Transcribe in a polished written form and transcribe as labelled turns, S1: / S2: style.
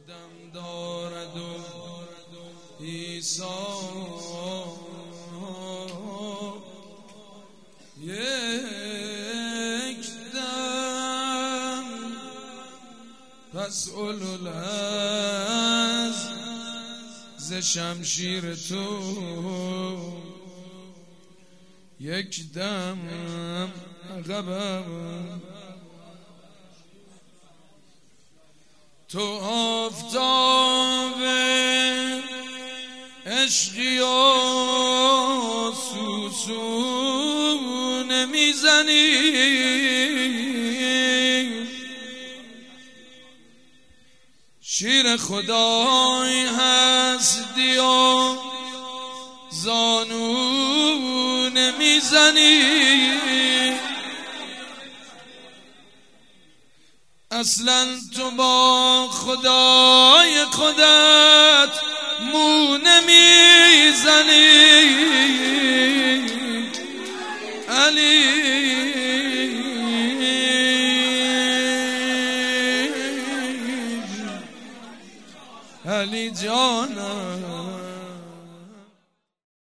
S1: دم دارد و عیسی یک دم پس اولوالعز ز شمشیر تو یک دم عقبم تو آفتاب عشقی و سوسون میزنی شیر خدای هستی و زانون میزنی اصلا تو با خدای خودت مو نمیزنی علی علی جانم